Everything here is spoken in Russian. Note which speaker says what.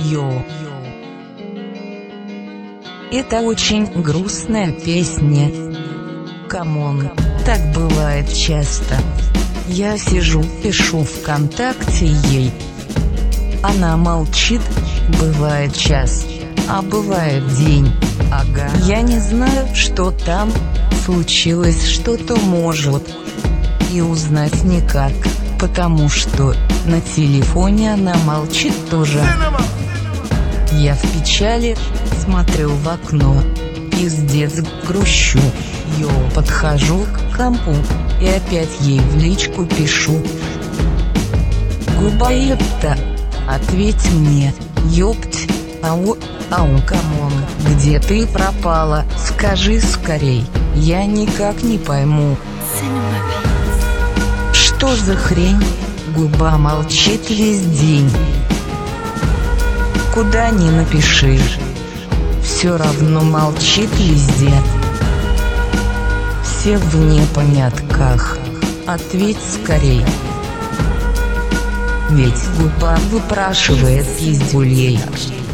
Speaker 1: Йо. Это очень грустная песня. Камон, так бывает часто. Я сижу, пишу ВКонтакте ей. Она молчит, бывает час, а бывает день. Ага. Я не знаю, что там случилось, что-то может. И узнать никак, потому что на телефоне она молчит тоже. Я в печали, смотрю в окно, пиздец грущу. Йо, подхожу к компу и опять ей в личку пишу. Губоебта, ответь мне, ёпть, ау, камон, где ты пропала, скажи скорей, я никак не пойму. Что за хрень? Губа молчит весь день. Куда ни напиши, все равно молчит везде. Все в непонятках, ответь скорей. Ведь губа выпрашивает пиздюлей.